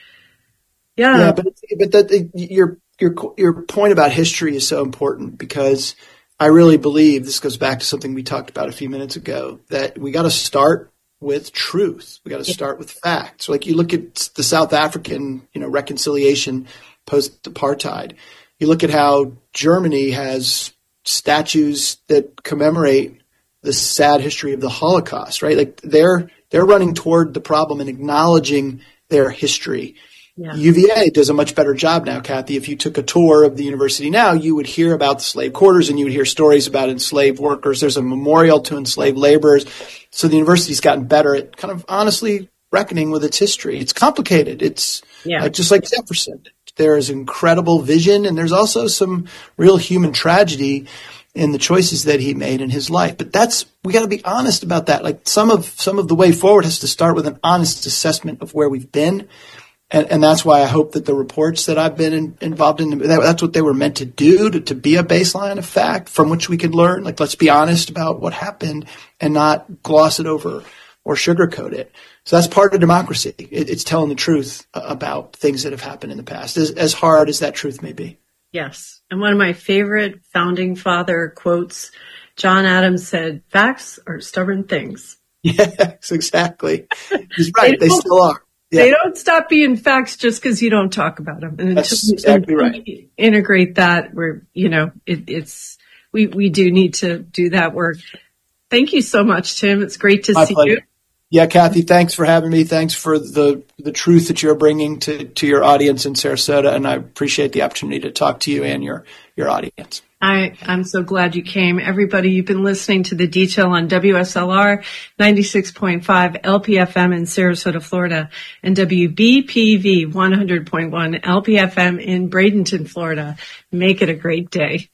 yeah. Yeah, but, but that, your, your, your point about history is so important because I really believe, this goes back to something we talked about a few minutes ago, that we got to start with truth. We got to start with facts. Like you look at the South African, you know, reconciliation post-apartheid. You look at how Germany has statues that commemorate the sad history of the Holocaust, right? Like they're they're running toward the problem and acknowledging their history. Yeah. U V A does a much better job now, Kathy. If you took a tour of the university now, you would hear about the slave quarters and you would hear stories about enslaved workers. There's a memorial to enslaved laborers. So the university's gotten better at kind of honestly reckoning with its history. It's complicated. It's yeah. uh, just like Jefferson. There is incredible vision and there's also some real human tragedy in the choices that he made in his life. But that's, we got to be honest about that. Like some of, some of the way forward has to start with an honest assessment of where we've been. And, and that's why I hope that the reports that I've been in, involved in, that, that's what they were meant to do, to, to be a baseline of fact from which we could learn. Like, let's be honest about what happened and not gloss it over or sugarcoat it. So that's part of democracy. It, it's telling the truth about things that have happened in the past, as, as hard as that truth may be. Yes. And one of my favorite founding father quotes, John Adams said, facts are stubborn things. Yes, exactly. He's right. they, they still are. Yeah. They don't stop being facts just because you don't talk about them. And That's until, exactly until right. we integrate that, where you know it, it's we we do need to do that work. Thank you so much, Tim. It's great to My see pleasure. you. Yeah, Kathy, thanks for having me. Thanks for the the truth that you're bringing to to your audience in Sarasota, and I appreciate the opportunity to talk to you and your your audience. I, I'm so glad you came. Everybody, you've been listening to The Detail on W S L R ninety-six point five L P F M in Sarasota, Florida, and W B P V one hundred point one L P F M in Bradenton, Florida. Make it a great day.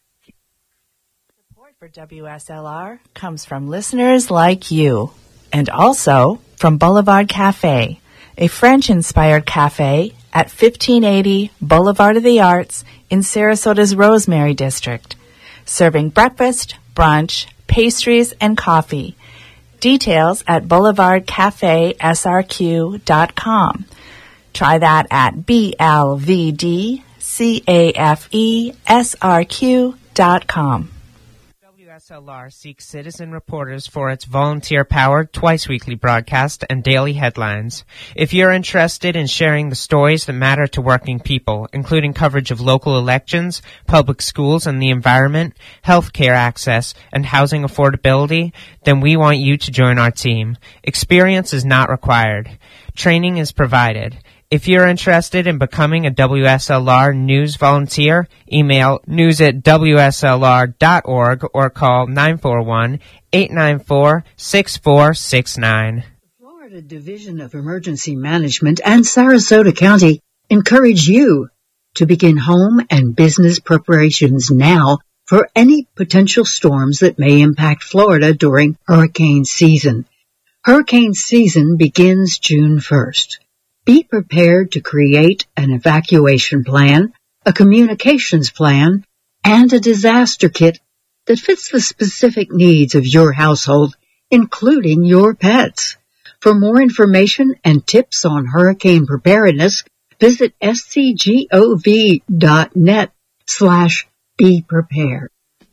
Support for W S L R comes from listeners like you, and also from Boulevard Cafe, a French-inspired cafe at fifteen eighty Boulevard of the Arts in Sarasota's Rosemary District, serving breakfast, brunch, pastries, and coffee. Details at boulevard cafe s r q dot com. Try that at B L V D C A F E S R Q dot com. W S L R seeks citizen reporters for its volunteer-powered twice-weekly broadcast and daily headlines. If you're interested in sharing the stories that matter to working people, including coverage of local elections, public schools and the environment, healthcare access, and housing affordability, then we want you to join our team. Experience is not required. Training is provided. If you're interested in becoming a W S L R News volunteer, email news at W S L R dot org or call nine four one, eight nine four, six four six nine. The Florida Division of Emergency Management and Sarasota County encourage you to begin home and business preparations now for any potential storms that may impact Florida during hurricane season. Hurricane season begins June first. Be prepared to create an evacuation plan, a communications plan, and a disaster kit that fits the specific needs of your household, including your pets. For more information and tips on hurricane preparedness, visit scgov.net slash be prepared.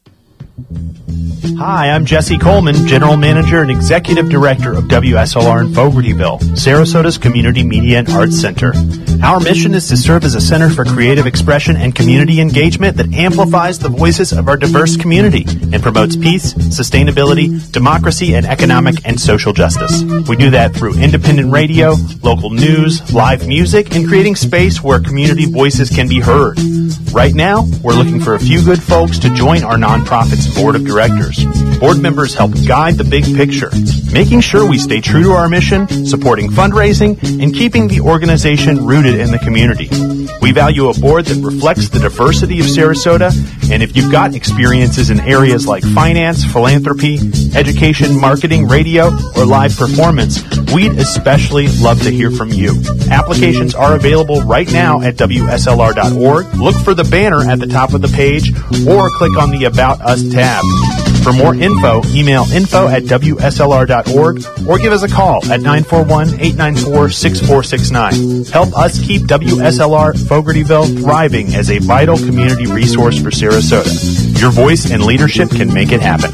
Hi, I'm Jesse Coleman, General Manager and Executive Director of W S L R in Fogartyville, Sarasota's Community Media and Arts Center. Our mission is to serve as a center for creative expression and community engagement that amplifies the voices of our diverse community and promotes peace, sustainability, democracy, and economic and social justice. We do that through independent radio, local news, live music, and creating space where community voices can be heard. Right now, we're looking for a few good folks to join our nonprofit's board of directors. Board members help guide the big picture, making sure we stay true to our mission, supporting fundraising, and keeping the organization rooted in the community. We value a board that reflects the diversity of Sarasota, and if you've got experiences in areas like finance, philanthropy, education, marketing, radio, or live performance, we'd especially love to hear from you. Applications are available right now at W S L R dot org. Look for the banner at the top of the page or click on the About Us tab. For more info, email info at W S L R dot org or give us a call at nine four one, eight nine four, six four six nine. Help us keep W S L R Fogartyville thriving as a vital community resource for Sarasota. Your voice and leadership can make it happen.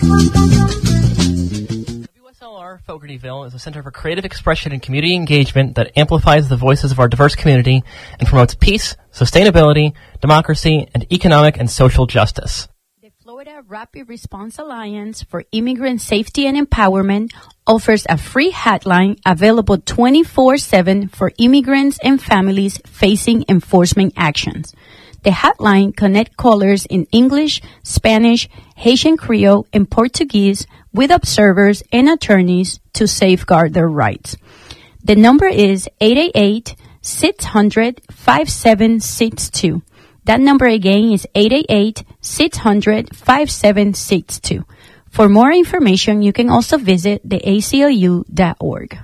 W S L R Fogartyville is a center for creative expression and community engagement that amplifies the voices of our diverse community and promotes peace, sustainability, democracy, and economic and social justice. Florida Rapid Response Alliance for Immigrant Safety and Empowerment offers a free hotline available twenty-four seven for immigrants and families facing enforcement actions. The hotline connects callers in English, Spanish, Haitian Creole, and Portuguese with observers and attorneys to safeguard their rights. The number is eight eight eight, six hundred, five seven six two. That number again is eight eight eight, six hundred, five seven six two. For more information, you can also visit the A C L U dot org.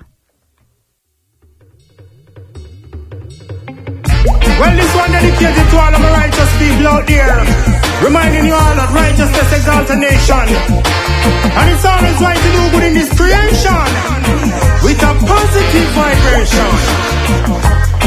Well, this one dedicated to all of my righteous people out there, reminding you all that righteousness exalts a nation. And it's always right to do good in this creation with a positive vibration.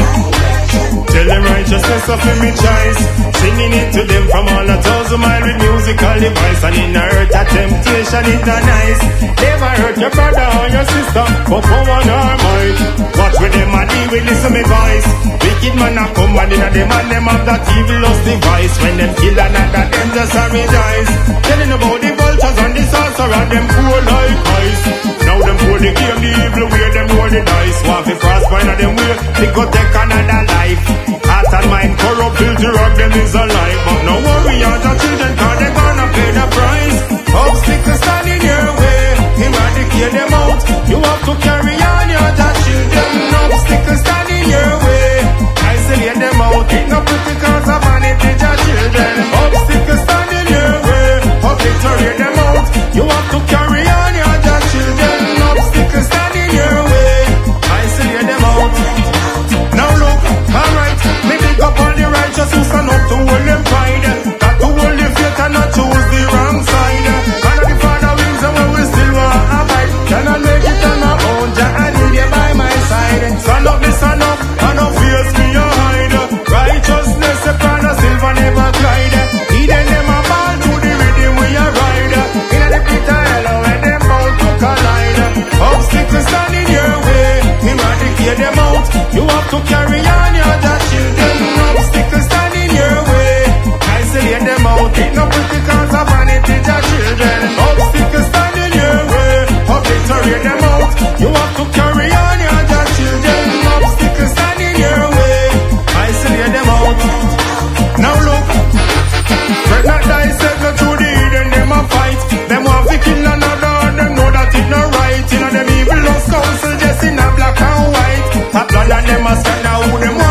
Tell them righteousness of me choice, singing it to them from all a thousand miles with musical device. And in the earth a temptation is not nice. Never hurt your brother or your sister, but power nor might. Watch with them and deal with listen me voice. Wicked man a come and in a them and them have that evil lust device. When them kill another them just a rejoice. Telling about the vultures and the sorcerer, them poor like ice. Now them pour the game, the evil way, them roll the dice. Want to prosper in a them way, they go take another life. Heart and mind corrupt, filthy rock, them is alive. But no worry, all the children, cause they gonna pay the price. Obstacles stand in your way, eradicate them out. You have to carry on your children. Obstacles stand in your way, isolate them out. Ain't no pretty cause of vanity, your children. Obstacles stand in your way, obliterate them out. You have to carry on your children. Obstacles stand in your way, isolate them out. Now look, alright, me pick up all the righteous who stand up to hold them pride. Got to hold the faith and not choose the wrong side. And the Father wings and we will still want to abide. Cannot make it on my own, Jah and India by my side. Stand up, stand up, and no fears me or hide. Righteousness upon a silver never glide. Hidden them a ball to the rhythm we a ride. In the pit of hell where them bout to collide. Obstacles stand in your way, eradicate them out. You have to carry on your children. Obstacles stand in your way, isolate them out. Ain't no pretty cause of vanity, your children. Obstacles stand in your way, obliterate them out. You have to carry on your children. Obstacles stand in your way, isolate them out. Now look, fret not thyself, go through the hidden, them a fight. Them want to kill another, them know that it not right. You know them evil lost counsel just in a black and